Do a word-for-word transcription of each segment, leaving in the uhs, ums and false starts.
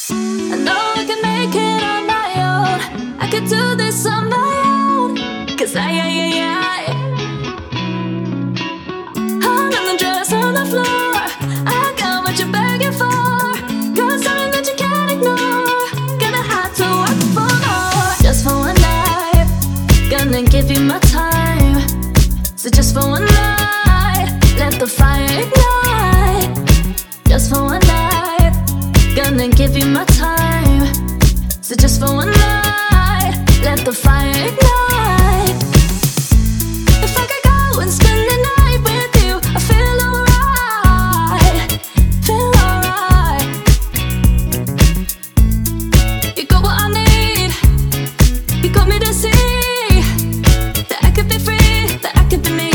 I know I can make it on my own. I could do this on my own. Cause I, I, I, I hung on the dress on the floor. I got what you're begging for. Got something that you can't ignore. Gonna have to work for more. Just for one night, gonna give you my time. So just for one night, let the fire ignite. Just for one night, gonna give you my time. So just for one night, let the fire ignite. If I could go and spend the night with you, I feel alright, feel alright. You got what I need, you got me to see that I could be free, that I could be me.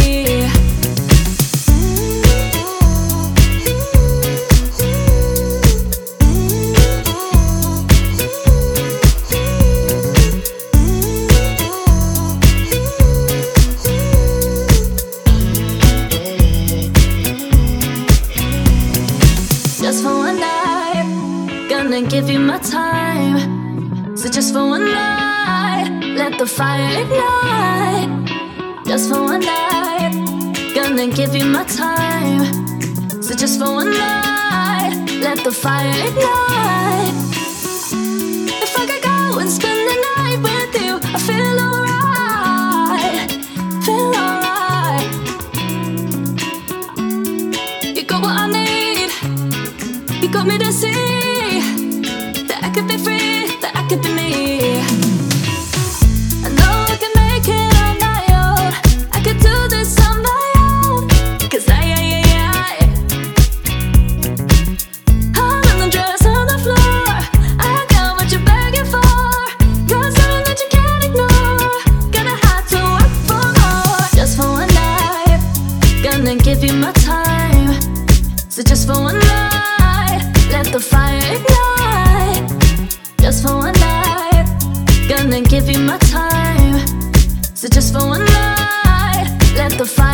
Just for one night, gonna give you my time. So just for one night, let the fire ignite. Just for one night, gonna give you my time. So just for one night, let the fire ignite. If I could go and spend the night with you, I feel alright, feel alright. You got what I need, you got me to see that I could be free, that I could be me. I know I can make it on my own. I could do this on my own. Cause I, I, I, I hung on the dress on the floor. I got what you're begging for. Got something that you can't ignore. Gonna have to work for more. Just for one night, gonna give you my time. So just for one night, let the fire ignite. Just for one night, gonna give you my time. So just for one night, let the fire